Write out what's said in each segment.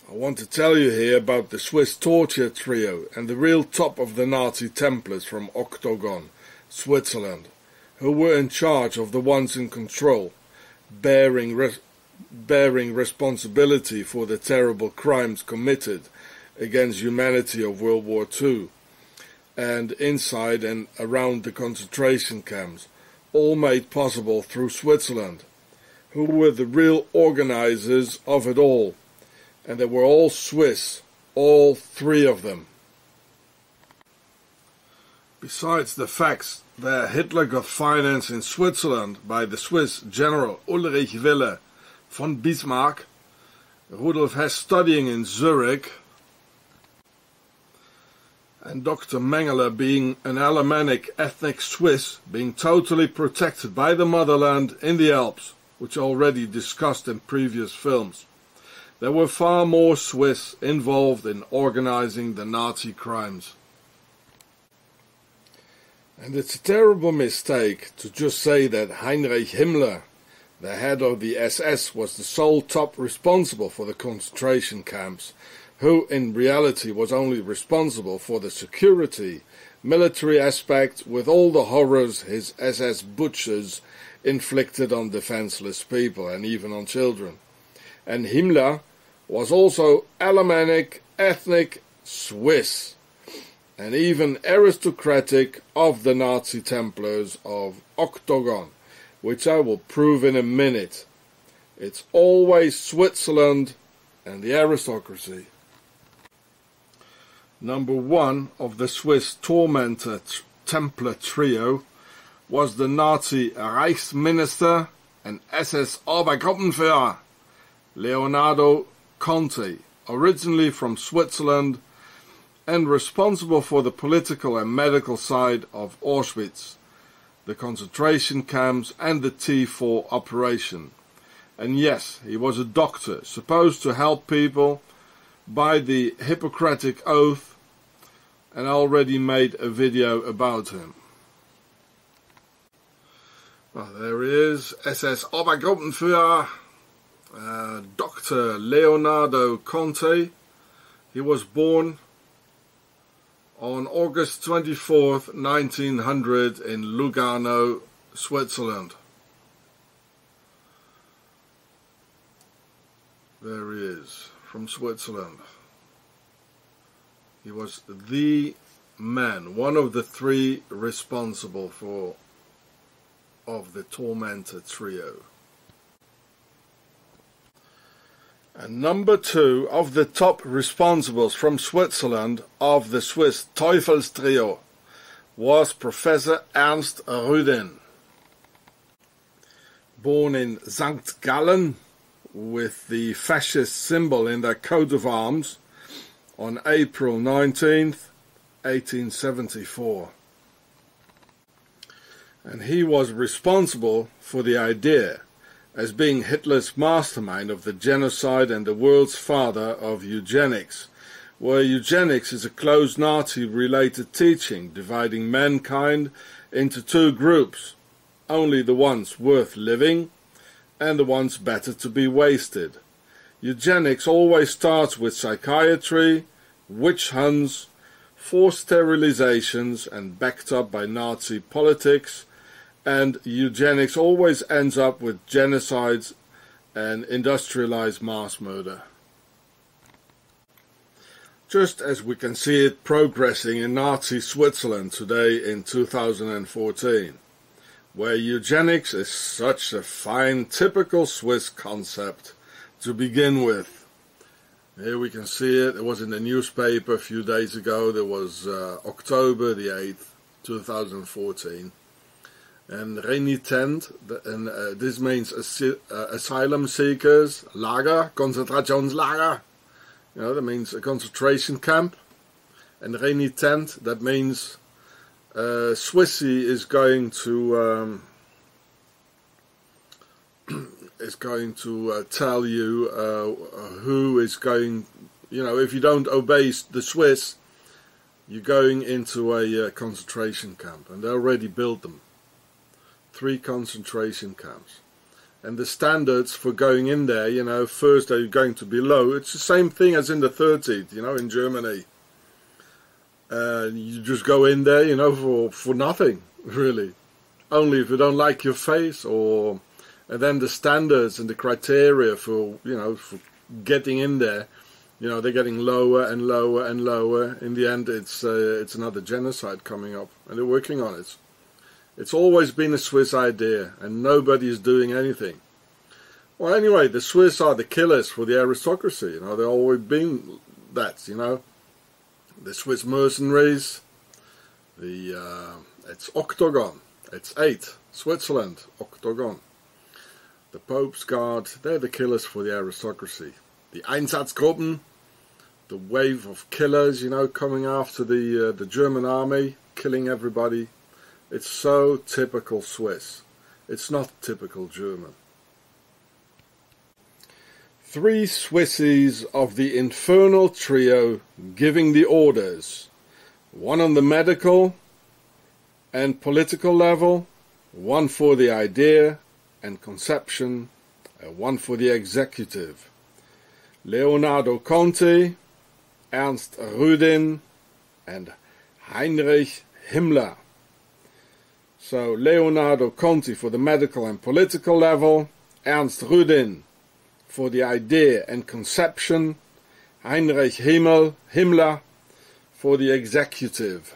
I want to tell you here about the Swiss torture trio and the real top of the Nazi Templars from Octogon, Switzerland, who were in charge of the ones in control, bearing responsibility for the terrible crimes committed against humanity of World War II, and inside and around the concentration camps, all made possible through Switzerland, who were the real organizers of it all. And they were all Swiss, all three of them. Besides the facts that Hitler got financed in Switzerland by the Swiss General Ulrich Wille von Bismarck, Rudolf Hess studying in Zurich, and Dr. Mengele being an Alemannic ethnic Swiss, being totally protected by the motherland in the Alps, which already discussed in previous films. There were far more Swiss involved in organizing the Nazi crimes. And it's a terrible mistake to just say that Heinrich Himmler, the head of the SS, was the sole top responsible for the concentration camps, who in reality was only responsible for the security, military aspect with all the horrors his SS butchers inflicted on defenseless people and even on children. And Himmler was also Alemannic, ethnic, Swiss, and even aristocratic of the Nazi Templars of Octogon, which I will prove in a minute. It's always Switzerland and the aristocracy. Number one of the Swiss tormentor Templar trio was the Nazi Reichsminister and SS Obergruppenführer Leonardo Conti, originally from Switzerland and responsible for the political and medical side of Auschwitz, the concentration camps and the T4 operation. And yes, he was a doctor, supposed to help people by the Hippocratic Oath, and I already made a video about him. Well, there he is, SS Obergruppenführer, Dr. Leonardo Conti. He was born on August 24th, 1900 in Lugano, Switzerland. There he is, from Switzerland. He was the man, one of the three responsible of the tormentor trio. And number two of the top responsibles from Switzerland of the Swiss Teufels trio was Professor Ernst Rudin. Born in St. Gallen with the fascist symbol in their coat of arms on April 19th, 1874. And he was responsible for the idea, as being Hitler's mastermind of the genocide and the world's father of eugenics, where eugenics is a close Nazi-related teaching dividing mankind into two groups, only the ones worth living and the ones better to be wasted. Eugenics always starts with psychiatry, witch hunts, forced sterilizations and backed up by Nazi politics, and eugenics always ends up with genocides and industrialized mass murder. Just as we can see it progressing in Nazi Switzerland today in 2014, where eugenics is such a fine, typical Swiss concept to begin with. Here we can see it. It was in the newspaper a few days ago. There was October the 8th, 2014. And renitent, and this means asylum seekers, Lager, Konzentrationslager. You know, that means a concentration camp. And renitent, that means Swissy is going to tell you who is going. You know, if you don't obey the Swiss, you're going into a concentration camp, and they already built them. 3 concentration camps. and the standards for going in there, you know, first they're going to be low. It's the same thing as in the 30s, you know, in Germany. You just go in there, you know, for nothing, really. Only if you don't like your face, and then the standards and the criteria for, you know, for getting in there, you know, they're getting lower and lower and lower. In the end, it's another genocide coming up, and they're working on it. It's always been a Swiss idea, and nobody is doing anything. Well, anyway, the Swiss are the killers for the aristocracy. You know, they've always been that. You know, the Swiss mercenaries. It's Octagon. It's 8. Switzerland, Octagon. The Pope's Guard. They're the killers for the aristocracy. The Einsatzgruppen, the wave of killers. You know, coming after the German army, killing everybody. It's so typical Swiss. It's not typical German. 3 Swissies of the infernal trio giving the orders. 1 on the medical and political level, 1 for the idea and conception, and 1 for the executive. Leonardo Conti, Ernst Rudin, and Heinrich Himmler. So Leonardo Conti for the medical and political level, Ernst Rudin for the idea and conception, Heinrich Himmler for the executive.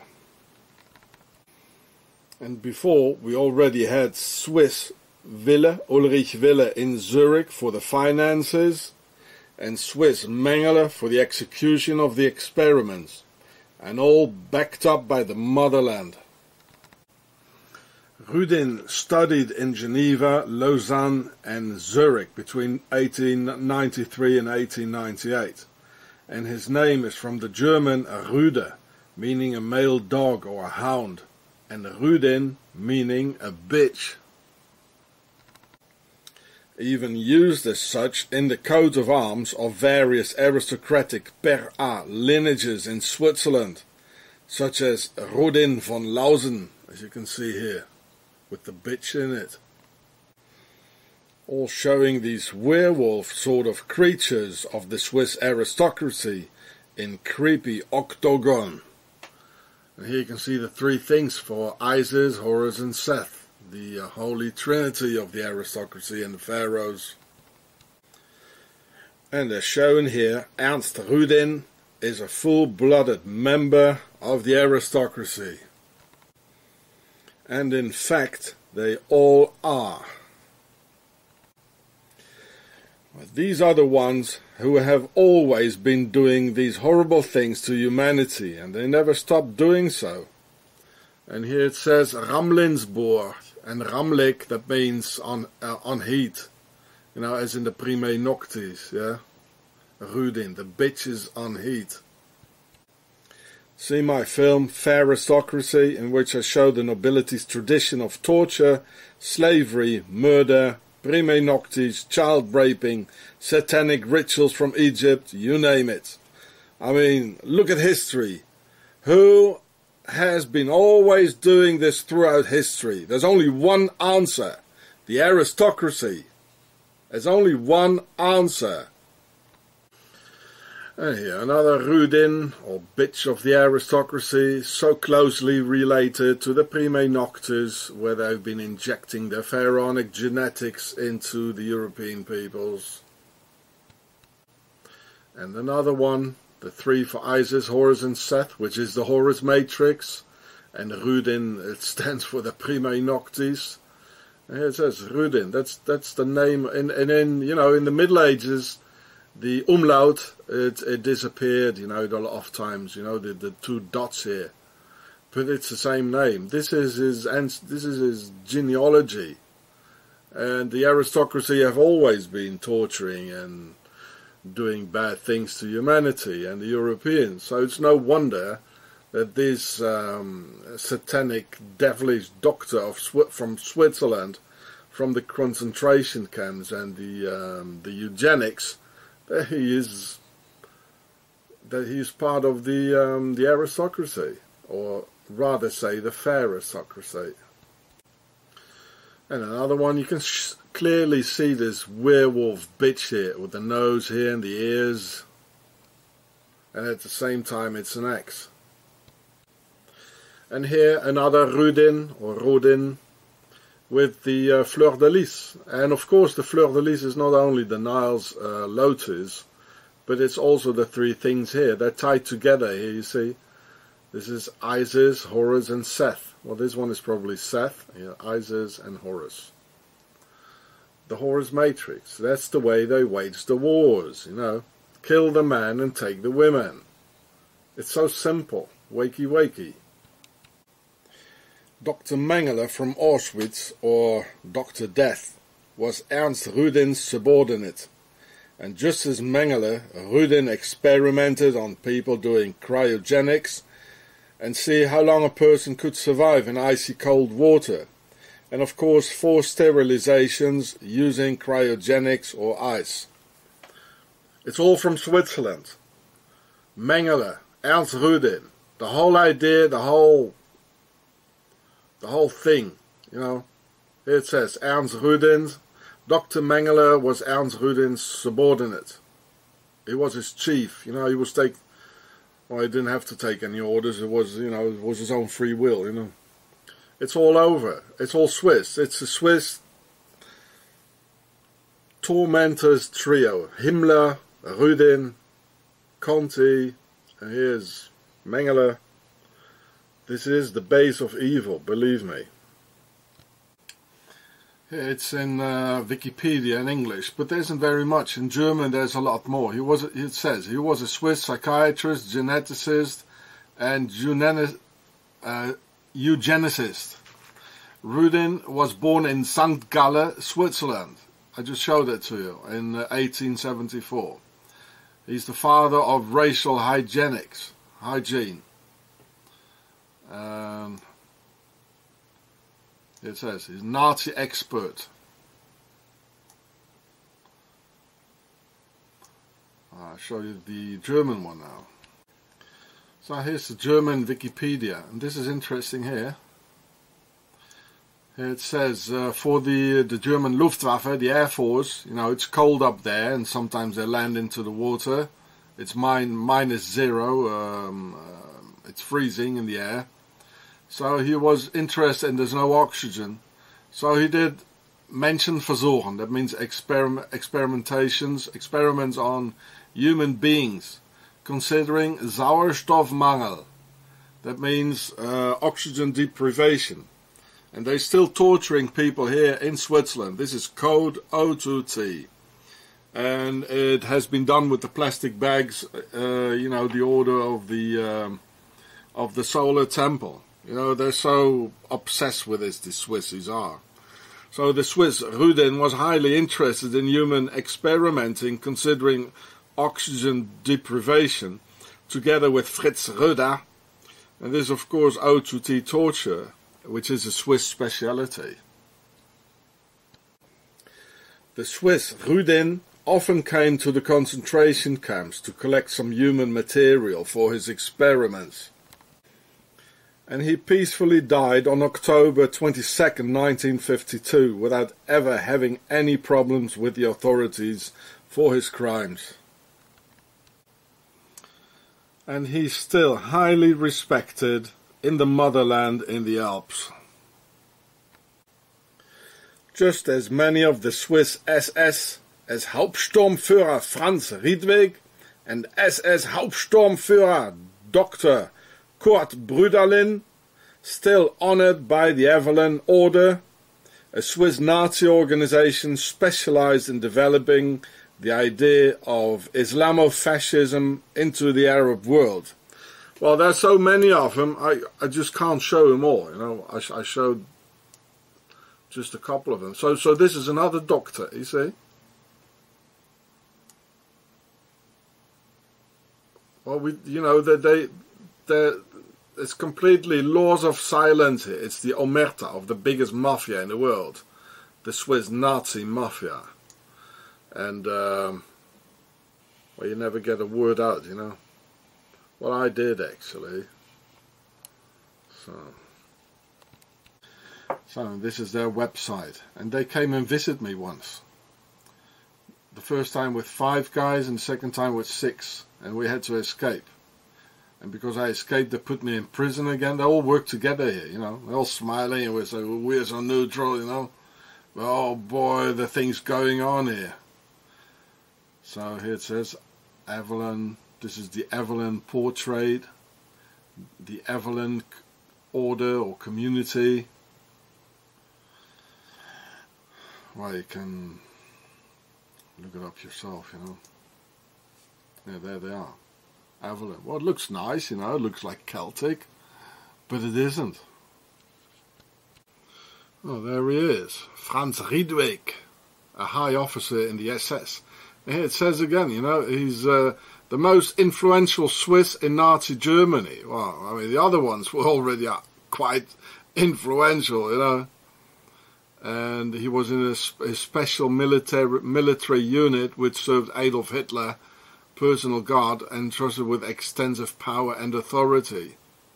And before, we already had Swiss Ulrich Wille in Zurich for the finances, and Swiss Mengele for the execution of the experiments, and all backed up by the motherland. Rudin studied in Geneva, Lausanne and Zurich between 1893 and 1898, and his name is from the German Rüde, meaning a male dog or a hound, and Rudin meaning a bitch. Even used as such in the coat of arms of various aristocratic per A lineages in Switzerland, such as Rudin von Lausen, as you can see here, with the bitch in it. All showing these werewolf sort of creatures of the Swiss aristocracy in creepy octagon. And here you can see the 3 things for Isis, Horus and Seth, the holy trinity of the aristocracy and the pharaohs. And as shown here, Ernst Rudin is a full-blooded member of the aristocracy. And in fact, they all are. These are the ones who have always been doing these horrible things to humanity, and they never stop doing so. And here it says Ramlinsboer, and Ramlik, that means on heat, you know, as in the Prime Noctis, yeah. Rudin, the bitch is on heat. See my film Fairistocracy, in which I show the nobility's tradition of torture, slavery, murder, Prime Noctis, child raping, satanic rituals from Egypt, you name it. I mean, look at history. Who has been always doing this throughout history? There's only one answer. The aristocracy. There's only one answer. And here, another Rudin, or bitch of the aristocracy, so closely related to the Prime Noctis, where they've been injecting their pharaonic genetics into the European peoples. And another one, the 3 for Isis, Horus and Seth, which is the Horus matrix, and Rudin, it stands for the Prime Noctis. And here it says Rudin, that's the name, and in, you know, in the Middle Ages, the umlaut, it disappeared, you know, a lot of times, you know, the 2 dots here. But it's the same name. This is his genealogy. And the aristocracy have always been torturing and doing bad things to humanity and the Europeans. So it's no wonder that this satanic, devilish doctor from Switzerland, from the concentration camps and the eugenics, that he is part of the aristocracy, or rather say the fair aristocracy. And another one, you can clearly see this werewolf bitch here with the nose here and the ears. And at the same time it's an axe. And here another Rudin or Rodin with the fleur de lis. And of course the fleur de lis is not only the Nile's lotus, but it's also the three things here. They're tied together here, you see. This is Isis, Horus and Seth. Well, this one is probably Seth, yeah, Isis and Horus. The Horus Matrix, that's the way they wage the wars, you know. Kill the man and take the women. It's so simple. Wakey wakey. Dr. Mengele from Auschwitz, or Dr. Death, was Ernst Rudin's subordinate. And just as Mengele, Rudin experimented on people doing cryogenics and see how long a person could survive in icy cold water. And of course 4 sterilizations using cryogenics or ice. It's all from Switzerland. Mengele, Ernst Rudin, the whole idea, the whole thing, you know. Here it says Ernst Rudin. Dr. Mengele was Ernst Rudin's subordinate. He was his chief, you know. He was well, he didn't have to take any orders. It was, you know, it was his own free will, you know. It's all over. It's all Swiss. It's a Swiss tormentors trio. Himmler, Rudin, Conti, and here's Mengele. This is the base of evil, believe me. It's in Wikipedia in English, but there isn't very much. In German there's a lot more. It says he was a Swiss psychiatrist, geneticist, and eugenicist. Rudin was born in St. Gallen, Switzerland. I just showed it to you, in 1874. He's the father of racial hygiene. It says he's Nazi expert. I'll show you the German one now. So here's the German Wikipedia, and this is interesting here. Here it says for the German Luftwaffe, the Air Force, you know, it's cold up there, and sometimes they land into the water. It's -0. It's freezing in the air. So he was interested, and there's no oxygen. So he did Menschenversuchen, that means experiments on human beings, considering Sauerstoffmangel, that means oxygen deprivation. And they're still torturing people here in Switzerland. This is code O2T. And it has been done with the plastic bags, you know, the order of the Solar Temple. You know, they're so obsessed with this, the Swissies are. So the Swiss Rudin was highly interested in human experimenting, considering oxygen deprivation, together with Fritz Röder. And this, of course, O2T torture, which is a Swiss speciality. The Swiss Rudin often came to the concentration camps to collect some human material for his experiments. And he peacefully died on October 22nd, 1952, without ever having any problems with the authorities for his crimes. And he's still highly respected in the motherland in the Alps. Just as many of the Swiss SS as Hauptsturmführer Franz Riedweg and SS Hauptsturmführer Dr. Kurt Brüderlin, still honored by the Evelyn Order, a Swiss Nazi organization specialized in developing the idea of Islamofascism into the Arab world. Well, there's so many of them, I just can't show them all, you know. I showed just a couple of them. So this is another doctor, you see. Well, you know, it's completely laws of silence here. It's the omerta of the biggest mafia in the world, the Swiss Nazi mafia. And, well, you never get a word out, you know. Well, I So this is their website, and they came and visited me once. The first time with 5 guys and the second time with 6, and we had to escape. And because I escaped, they put me in prison again. They all work together here, you know. They're all smiling, and we're so neutral, you know. But oh boy, the things going on here. So here it says Evelyn. This is the Evelyn portrait, the Evelyn order or community. Well, you can look it up yourself, you know. Yeah, there they are. Evelyn. Well, it looks nice, you know. It looks like Celtic, but it isn't. Oh, there he is. Franz Riedweg, a high officer in the SS. And here it says again, you know, he's the most influential Swiss in Nazi Germany. Well, I mean, the other ones were already quite influential, you know. And he was in a special military unit which served Adolf Hitler, personal guard, and trusted with extensive power and authority.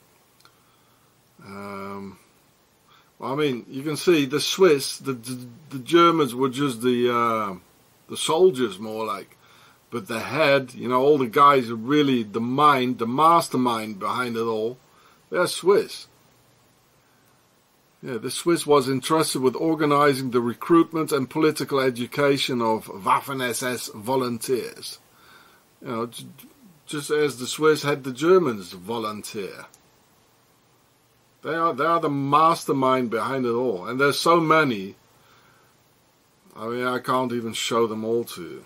Well, I mean, you can see the Swiss, the Germans were just the soldiers, more like. But the head, you know, all the guys are really the mind, the mastermind behind it all. They're Swiss. Yeah, the Swiss was entrusted with organizing the recruitment and political education of Waffen-SS volunteers. You know, just as the Swiss had the Germans volunteer. They are the mastermind behind it all. And there's so many. I mean, I can't even show them all to you.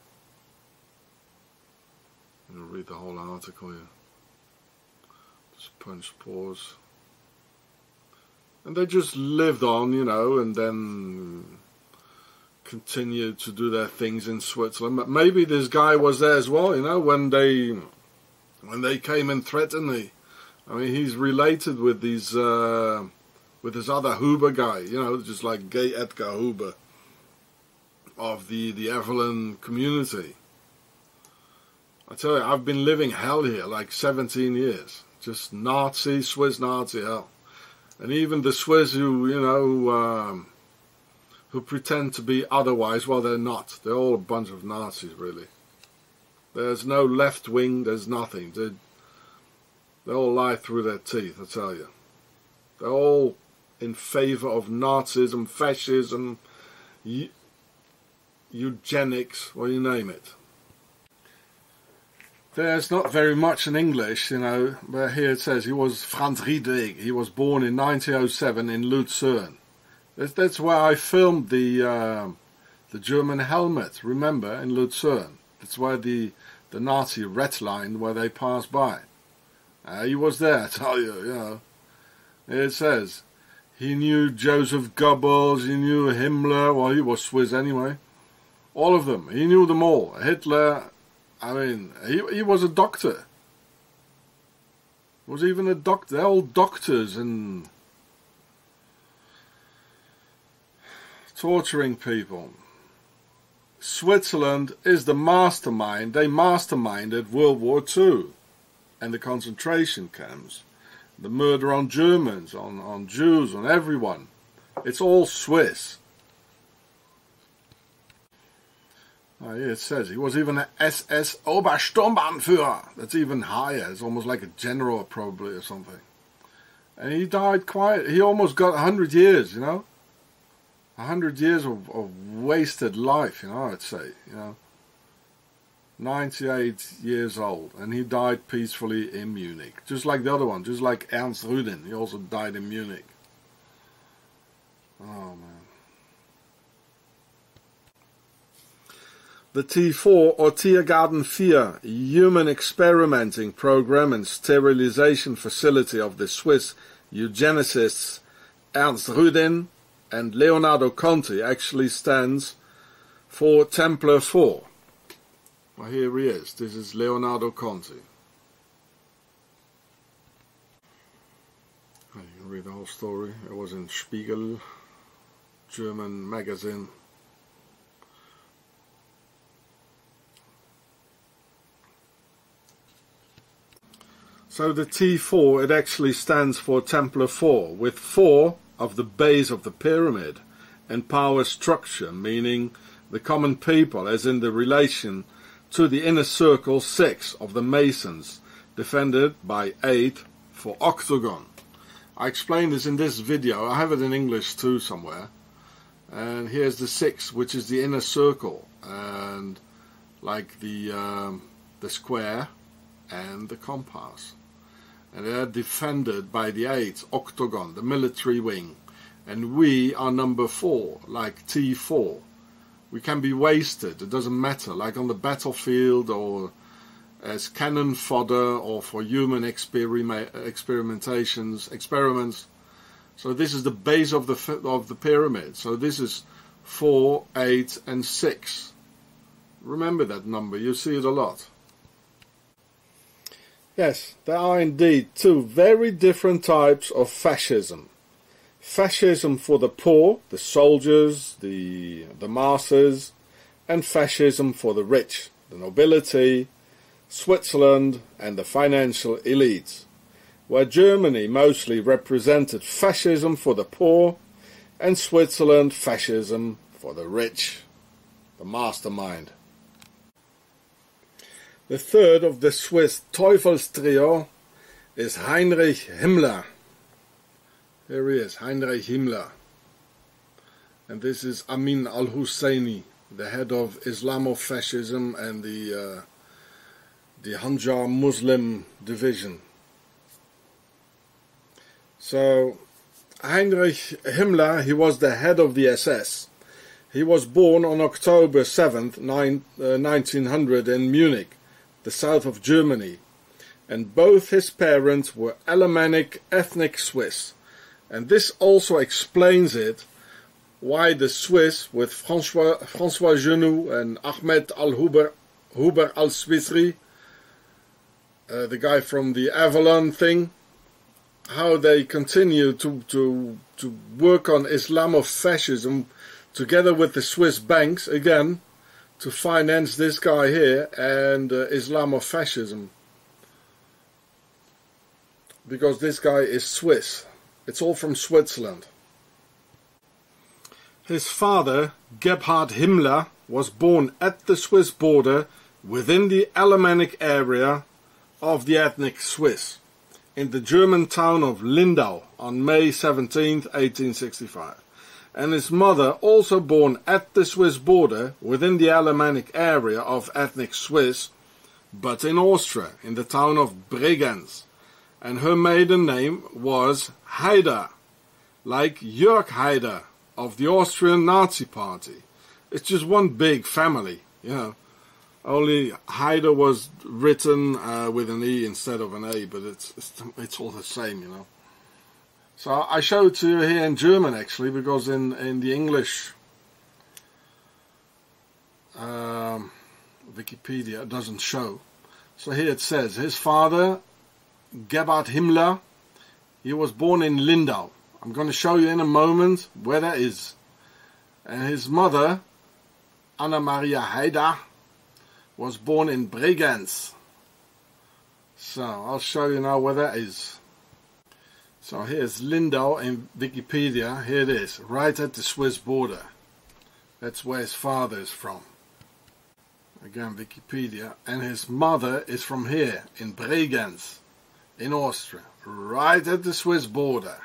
I'm going to read the whole article here. Just punch pause. And they just lived on, you know, and then continued to do their things in Switzerland. But maybe this guy was there as well, you know, when they came and threatened me. I mean, he's related with these, with this other Huber guy, you know, just like gay Edgar Huber of the Evelyn community. I tell you, I've been living hell here like 17 years. Just Nazi, Swiss Nazi hell. And even the Swiss who, you know, who pretend to be otherwise, well, they're not. They're all a bunch of Nazis, really. There's no left wing, there's nothing. They all lie through their teeth, I tell you. They're all in favor of Nazism, fascism, eugenics, well, you name it. There's not very much in English, you know, but here it says he was Franz Riedweg. He was born in 1907 in Lucerne. That's where I filmed the German helmet, remember, in Lucerne. That's where the Nazi red line where they passed by. He was there, I tell you, you know. It says he knew Joseph Goebbels, he knew Himmler, well, he was Swiss anyway. All of them, he knew them all. Hitler, I mean, he was a doctor. He was even a doctor. They're all doctors and torturing people. Switzerland is the mastermind. They masterminded World War II and the concentration camps. The murder on Germans, on Jews, on everyone. It's all Swiss. Oh, yeah, it says he was even an SS Obersturmbannführer. That's even higher. It's almost like a general probably or something. And he died quiet. He almost got 100 years, you know. 100 years of wasted life, you know, I'd say, you know. 98 years old. And he died peacefully in Munich. Just like the other one. Just like Ernst Rüden. He also died in Munich. Oh, man. The T4 or Tiergarten 4 human experimenting program and sterilization facility of the Swiss eugenicists Ernst Rüden and Leonardo Conti actually stands for Templar 4. Well, here he is. This is Leonardo Conti. You can read the whole story. It was in Spiegel, German magazine. So the T4, it actually stands for Templar 4, with 4 of the base of the pyramid, and power structure, meaning the common people, as in the relation to the inner circle 6 of the Masons, defended by 8 for octagon. I explained this in this video. I have it in English too somewhere. And here's the 6, which is the inner circle, and like the square and the compass. And they're defended by the 8, octagon, the military wing. And we are number 4, like T4. We can be wasted, it doesn't matter, like on the battlefield or as cannon fodder or for human experiments. So this is the base of the pyramid. So this is 4, 8 and 6. Remember that number, you see it a lot. Yes, there are indeed 2 very different types of fascism. Fascism for the poor, the soldiers, the masses, and fascism for the rich, the nobility, Switzerland and the financial elites, where Germany mostly represented fascism for the poor and Switzerland fascism for the rich, the mastermind. The third of the Swiss Teufelstrio is Heinrich Himmler. Here he is, Heinrich Himmler. And this is Amin al-Husseini, the head of Islamofascism and the Hanjar Muslim division. So, Heinrich Himmler, he was the head of the SS. He was born on October 7th, 1900 in Munich, the south of Germany. And both his parents were Alemannic ethnic Swiss. And this also explains it, why the Swiss, with François Genoux and Ahmed Huber al-Swissri, the guy from the Avalon thing, how they continue to work on Islamofascism together with the Swiss banks, again, to finance this guy here and Islamofascism. Because this guy is Swiss. It's all from Switzerland. His father, Gebhard Himmler, was born at the Swiss border within the Alemannic area of the ethnic Swiss, in the German town of Lindau on May 17, 1865. And his mother, also born at the Swiss border within the Alemannic area of ethnic Swiss, but in Austria, in the town of Bregenz. And her maiden name was Haider, like Jörg Haider of the Austrian Nazi Party. It's just one big family, you know. Only Haider was written with an E instead of an A, but it's all the same, you know. So I show it to you here in German, actually, because in the English Wikipedia it doesn't show. So here it says, his father, Gebhard Himmler, he was born in Lindau. I'm going to show you in a moment where that is. And his mother, Anna Maria Haider, was born in Bregenz. So I'll show you now where that is. So here's Lindau in Wikipedia. Here it is, right at the Swiss border. That's where his father is from. Again, Wikipedia. And his mother is from here, in Bregenz, in Austria, right at the Swiss border.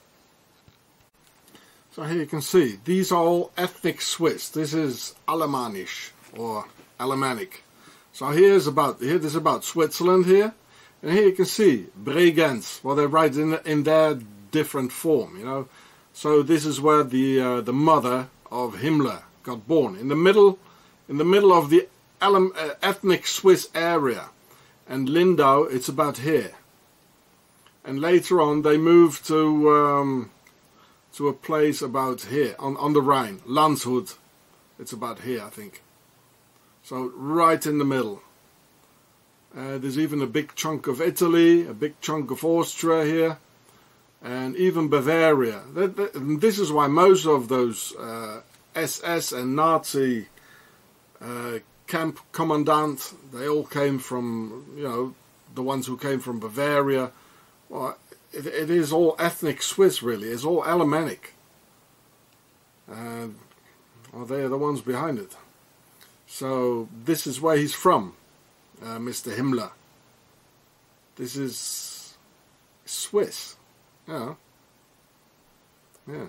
So here you can see, these are all ethnic Swiss. This is Alemannisch, or Alemannic. So here's about Switzerland here, and here you can see Bregenz. Well, they write in their different form, you know. So this is where the mother of Himmler got born, in the middle of the ethnic Swiss area, and Lindau, it's about here. And later on, they moved to a place about here on the Rhine, Landshut. It's about here, I think. So right in the middle. There's even a big chunk of Italy, a big chunk of Austria here, and even Bavaria. This is why most of those SS and Nazi camp commandants, they all came from, you know, the ones who came from Bavaria. Well, it is all ethnic Swiss, really. It's all Alemannic. Well, they are the ones behind it. So this is where he's from, Mr. Himmler. This is Swiss. Yeah. Yeah.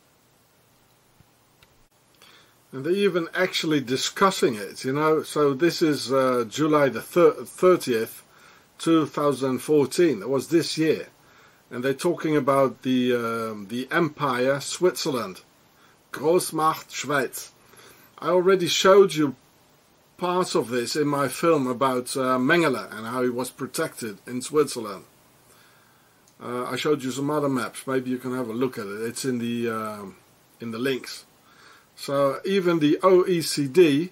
And they're even actually discussing it, you know. So this is July the 30th, 2014. It was this year. And they're talking about the empire Switzerland. Großmacht Schweiz. I already showed you parts of this in my film about Mengele and how he was protected in Switzerland. I showed you some other maps. Maybe you can have a look at it. It's in the links. So even the OECD,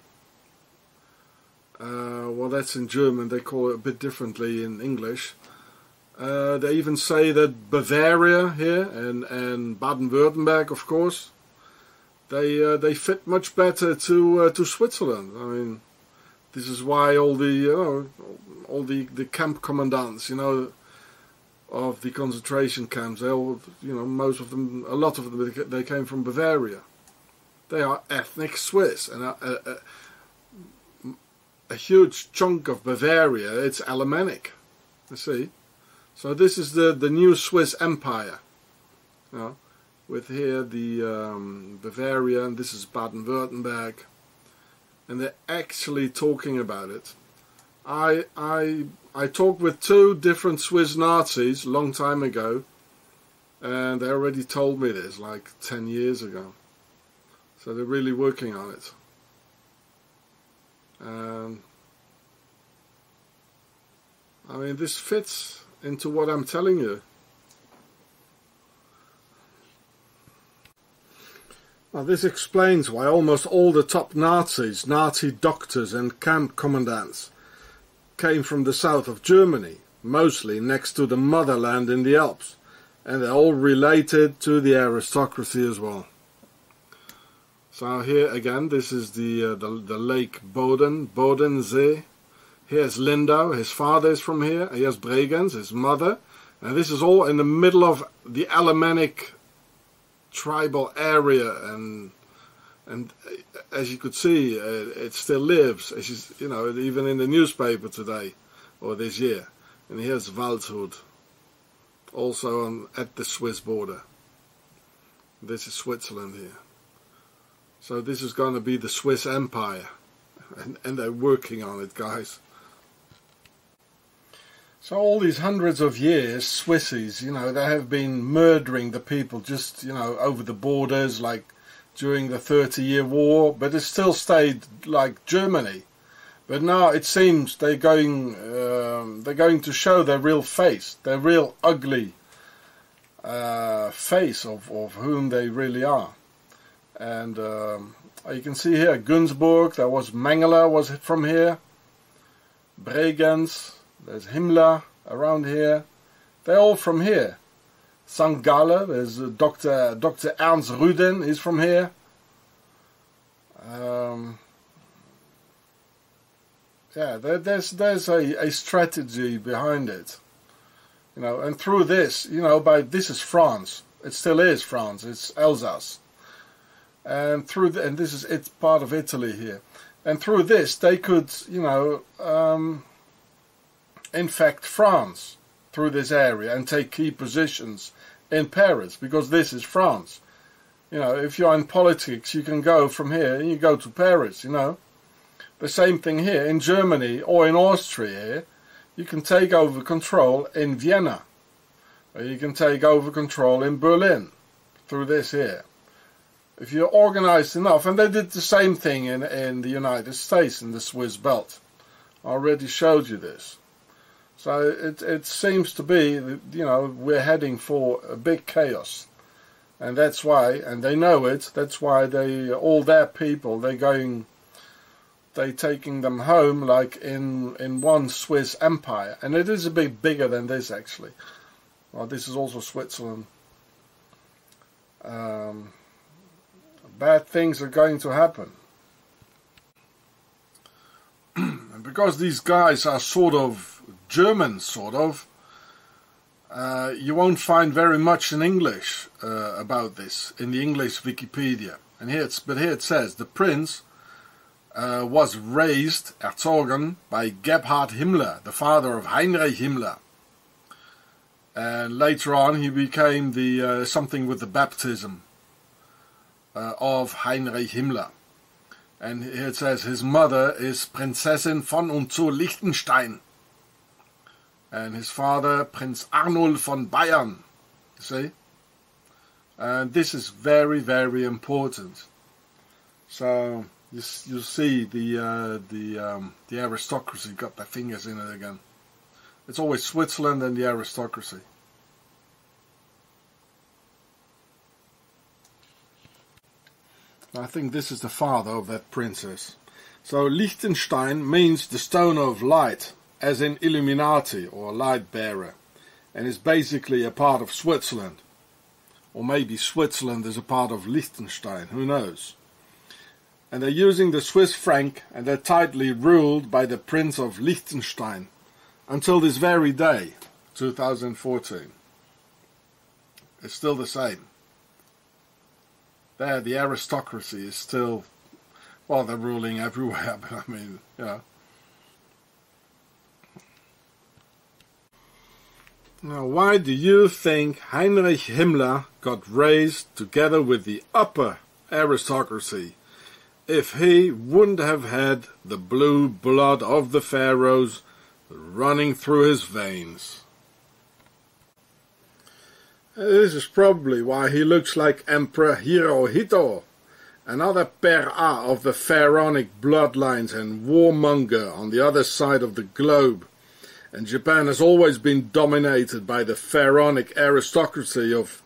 well, that's in German. They call it a bit differently in English. They even say that Bavaria here and Baden-Württemberg, of course, they fit much better to Switzerland. I mean, this is why all the camp commandants, you know, of the concentration camps, they all, you know, most of them, a lot of them, they came from Bavaria. They are ethnic Swiss, and a huge chunk of Bavaria, it's Alemannic. You see, so this is the new Swiss empire. You know, with here the Bavaria, and this is Baden-Württemberg, and they're actually talking about it. I talked with two different Swiss Nazis a long time ago, and they already told me this, like 10 years ago. So they're really working on it. I mean, this fits into what I'm telling you. Well, this explains why almost all the top Nazis, Nazi doctors and camp commandants came from the south of Germany, mostly next to the motherland in the Alps, and they're all related to the aristocracy as well. So here again, this is the lake Bodensee. Here's Lindau, his father is from here. Here's Bregenz, his mother. And this is all in the middle of the Alemannic tribal area, and as you could see, it still lives, as you know, even in the newspaper today or this year. And here's Waldshut, also at the Swiss border. This is Switzerland here. So this is going to be the Swiss Empire, and they're working on it, guys. So all these hundreds of years, Swissies, you know, they have been murdering the people just, you know, over the borders, like during the 30-year war, but it still stayed like Germany. But now it seems they're going to show their real face, their real ugly face of whom they really are. And you can see here Günzburg, there was Mengele was from here, Bregenz, there's Himmler around here, they're all from here. St. Gallen, there's Dr. Ernst Rüden, he's from here. Yeah, there's a strategy behind it, you know, and through this, you know, this is France, it still is France, it's Alsace. And it's part of Italy here, and through this they could, you know, infect France through this area and take key positions in Paris, because this is France. You know, if you're in politics, you can go from here and you go to Paris, you know. The same thing here in Germany or in Austria here. You can take over control in Vienna, or you can take over control in Berlin through this here. If you're organized enough, and they did the same thing in the United States, in the Swiss belt. I already showed you this. So it seems to be, you know, we're heading for a big chaos. And that's why, and they know it, that's why all their people, they're taking them home like in one Swiss empire. And it is a bit bigger than this, actually. Well, this is also Switzerland. Bad things are going to happen. And because these guys are sort of German, You won't find very much in English about this, in the English Wikipedia. And but here it says, the prince was raised, erzogen, by Gebhard Himmler, the father of Heinrich Himmler. And later on he became the something with the baptism of Heinrich Himmler. And here it says his mother is Prinzessin von und zu Liechtenstein. And his father, Prince Arnold von Bayern. You see? And this is very, very important. So you see the aristocracy got their fingers in it again. It's always Switzerland and the aristocracy. I think this is the father of that princess. So Liechtenstein means the stone of light, as in Illuminati or light bearer, and is basically a part of Switzerland. Or maybe Switzerland is a part of Liechtenstein, who knows. And they're using the Swiss franc, and they're tightly ruled by the Prince of Liechtenstein until this very day, 2014. It's still the same. There, the aristocracy is still, well, they're ruling everywhere, but I mean, you know. Now, why do you think Heinrich Himmler got raised together with the upper aristocracy if he wouldn't have had the blue blood of the pharaohs running through his veins? This is probably why he looks like Emperor Hirohito, another Pera of the pharaonic bloodlines and warmonger on the other side of the globe. And Japan has always been dominated by the pharaonic aristocracy of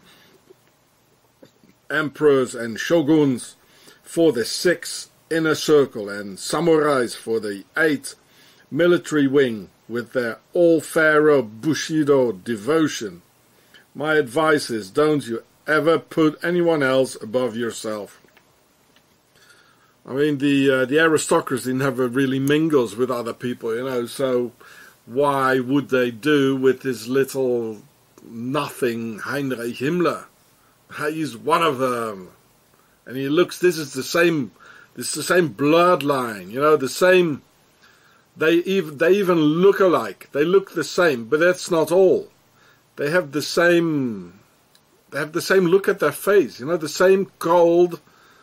emperors and shoguns for the 6 inner circle and samurais for the 8 military wing with their all-pharaoh Bushido devotion. My advice is, don't you ever put anyone else above yourself. I mean, the aristocracy never really mingles with other people, you know, so why would they do with this little nothing Heinrich Himmler? He's one of them. And he looks, this is the same bloodline, you know, the same, they even look alike. They look the same, but that's not all. They have the same look at their face, you know, the same cold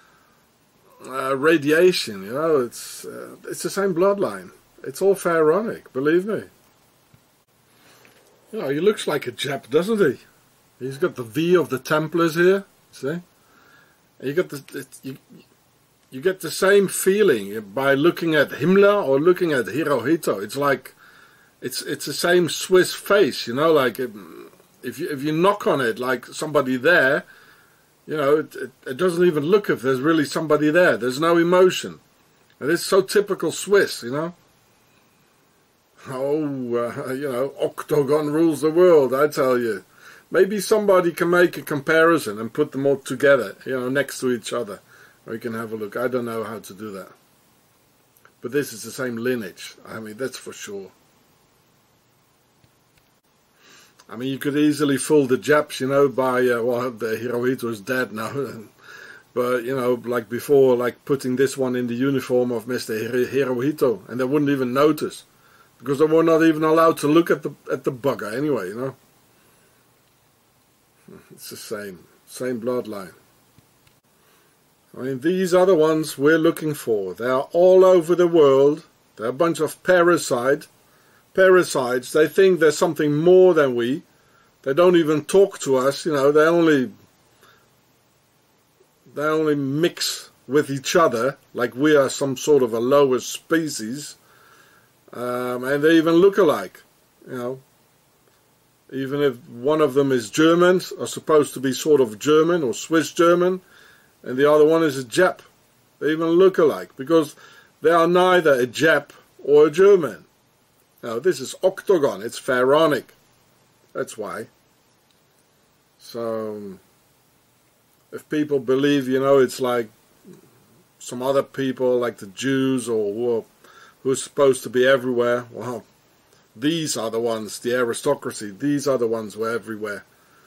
radiation, you know, it's the same bloodline. It's all pharaonic, believe me. You know, he looks like a Jap, doesn't he? He's got the V of the Templars here, see? You got you get the same feeling by looking at Himmler or looking at Hirohito. It's like it's the same Swiss face, you know, like if you knock on it like somebody there, you know, it doesn't even look if there's really somebody there. There's no emotion. And it's so typical Swiss, you know. Oh, you know, octagon rules the world, I tell you. Maybe somebody can make a comparison and put them all together, you know, next to each other. Or you can have a look. I don't know how to do that. But this is the same lineage. I mean, that's for sure. I mean, you could easily fool the Japs, you know, by, well, the Hirohito is dead now. But, you know, like before, like putting this one in the uniform of Mr. Hirohito. And they wouldn't even notice. Because they were not even allowed to look at the bugger anyway, you know. It's the same bloodline. I mean, these are the ones we're looking for. They are all over the world. They're a bunch of parasites. They think they're something more than we. They don't even talk to us, you know. They only mix with each other like we are some sort of a lower species. And they even look alike, you know. Even if one of them is German, or supposed to be sort of German or Swiss German, and the other one is a Jap. They even look alike, because they are neither a Jap or a German. Now, this is octagon, it's pharaonic. That's why. So, if people believe, you know, it's like some other people, like the Jews, or who are supposed to be everywhere, well, These are the ones, the aristocracy, these are the ones who are everywhere.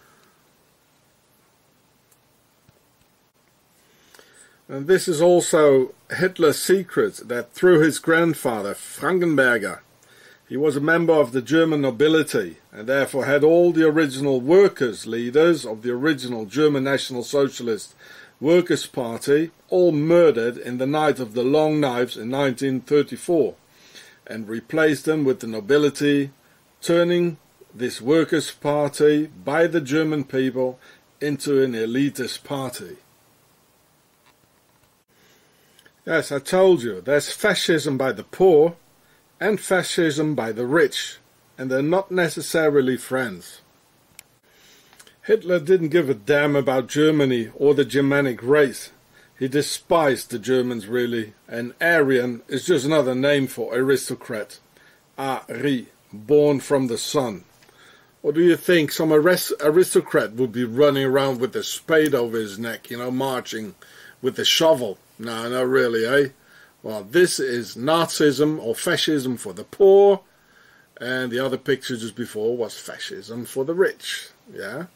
And this is also Hitler's secret, that through his grandfather, Frankenberger, he was a member of the German nobility and therefore had all the original workers' leaders of the original German National Socialist Workers' Party all murdered in the Night of the Long Knives in 1934 and replaced them with the nobility, turning this Workers' Party by the German people into an elitist party. Yes, I told you, there's fascism by the poor and fascism by the rich, and they're not necessarily friends. Hitler didn't give a damn about Germany or the Germanic race. He despised the Germans really, and Aryan is just another name for aristocrat. Ari, born from the sun. Or do you think some aristocrat would be running around with a spade over his neck, you know, marching with a shovel? No, not really, eh? Well, this is Nazism or fascism for the poor, and the other picture just before was fascism for the rich, yeah?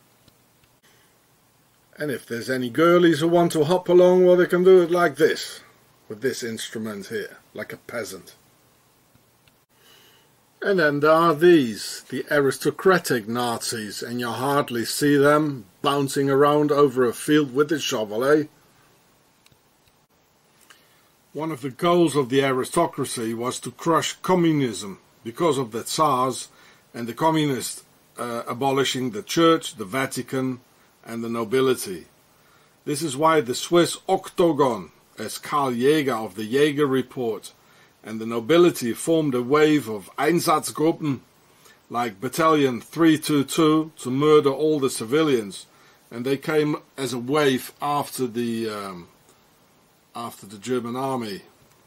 And if there's any girlies who want to hop along, well, they can do it like this, with this instrument here, like a peasant. And then there are these, the aristocratic Nazis, and you hardly see them bouncing around over a field with a shovel, eh? One of the goals of the aristocracy was to crush communism because of the Tsars and the communists abolishing the Church, the Vatican and the nobility. This is why the Swiss Octagon, as Karl Jäger of the Jäger Report, and the nobility formed a wave of Einsatzgruppen like Battalion 322 to murder all the civilians, and they came as a wave after the German army.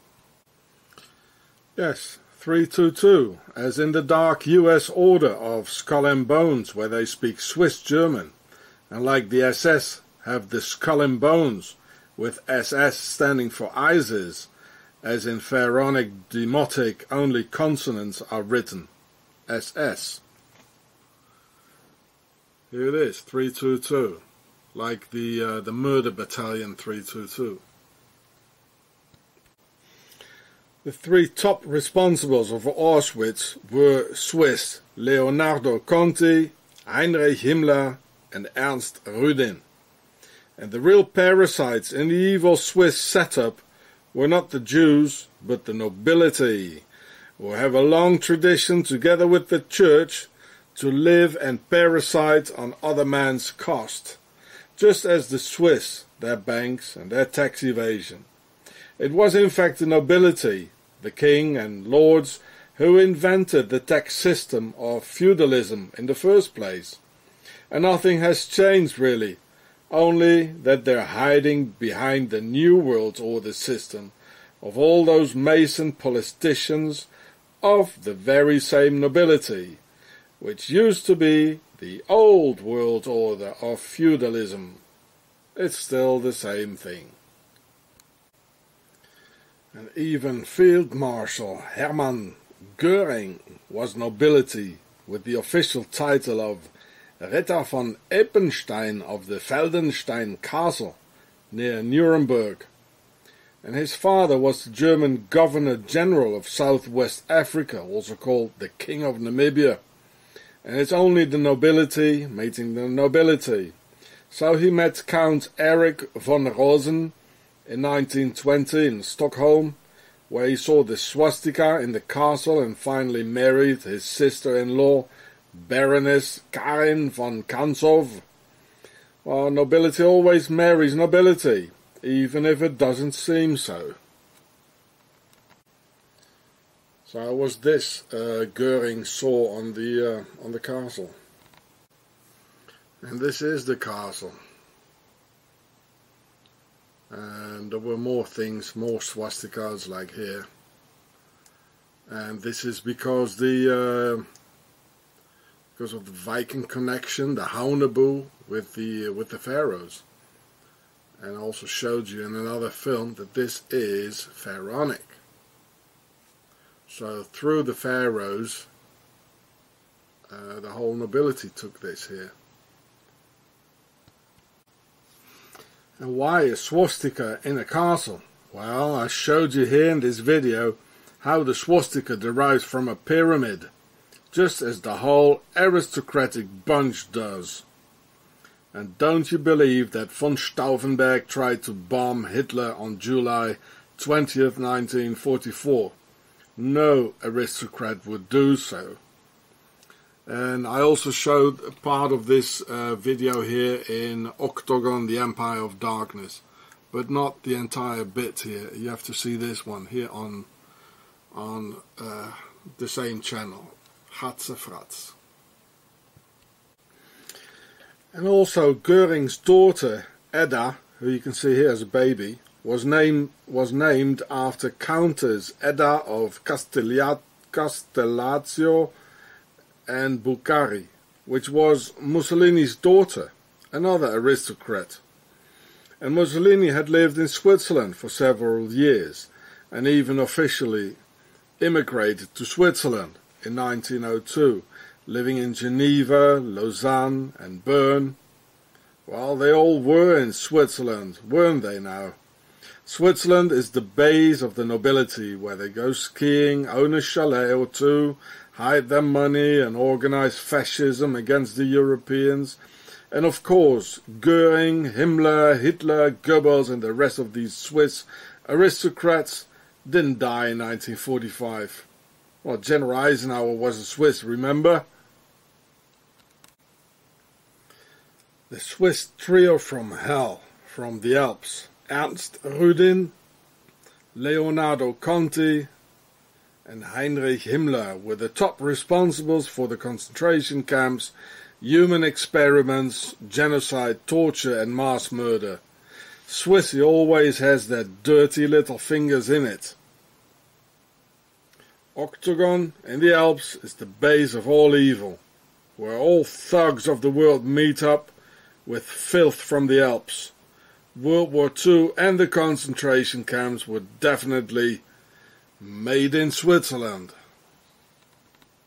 Yes, 322, as in the dark US order of Skull and Bones, where they speak Swiss German, and like the SS have the Skull and Bones, with SS standing for ISIS, as in Pharaonic Demotic only consonants are written, SS. Here it is, 322, like the Murder Battalion 322. The three top responsibles of Auschwitz were Swiss Leonardo Conti, Heinrich Himmler and Ernst Rudin. And the real parasites in the evil Swiss setup were not the Jews, but the nobility, who have a long tradition together with the church to live and parasite on other man's cost, just as the Swiss, their banks and their tax evasion. It was in fact the nobility, the king and lords, who invented the tax system of feudalism in the first place. And nothing has changed really, only that they're hiding behind the New World Order system of all those Mason politicians of the very same nobility, which used to be the old world order of feudalism. It's still the same thing. And even Field Marshal Hermann Göring was nobility, with the official title of Ritter von Eppenstein of the Feldenstein Castle near Nuremberg. And his father was the German Governor-General of Southwest Africa, also called the King of Namibia. And it's only the nobility mating the nobility. So he met Count Erich von Rosen in 1920 in Stockholm, where he saw the swastika in the castle and finally married his sister-in-law, Baroness Karin von Kanzow. Well, nobility always marries nobility, even if it doesn't seem so. So how was this Göring saw on the castle? And this is the castle. And there were more things, more swastikas like here. And this is because of the Viking connection, the Haunebu with the pharaohs. And I also showed you in another film that this is pharaonic. So through the pharaohs The whole nobility took this here. And why a swastika in a castle? Well, I showed you here in this video how the swastika derives from a pyramid, just as the whole aristocratic bunch does. And don't you believe that von Stauffenberg tried to bomb Hitler on July 20th, 1944? No aristocrat would do so. And I also showed a part of this video here in Octagon, the Empire of Darkness, but not the entire bit here. You have to see this one here on the same channel, Hatzefratz. And also Goering's daughter Edda, who you can see here as a baby, was named after Countess Edda of Castellazzo and Bucari, which was Mussolini's daughter, another aristocrat. And Mussolini had lived in Switzerland for several years, and even officially immigrated to Switzerland in 1902, living in Geneva, Lausanne and Bern. Well, they all were in Switzerland, weren't they now? Switzerland is the base of the nobility, where they go skiing, own a chalet or two, hide their money and organize fascism against the Europeans. And of course, Goering, Himmler, Hitler, Goebbels and the rest of these Swiss aristocrats didn't die in 1945. Well, General Eisenhower was a Swiss, remember? The Swiss trio from hell, from the Alps, Ernst Rudin, Leonardo Conti and Heinrich Himmler were the top responsibles for the concentration camps, human experiments, genocide, torture and mass murder. Swissy always has their dirty little fingers in it. Octagon in the Alps is the base of all evil, where all thugs of the world meet up with filth from the Alps. World War II and the concentration camps were definitely made in Switzerland.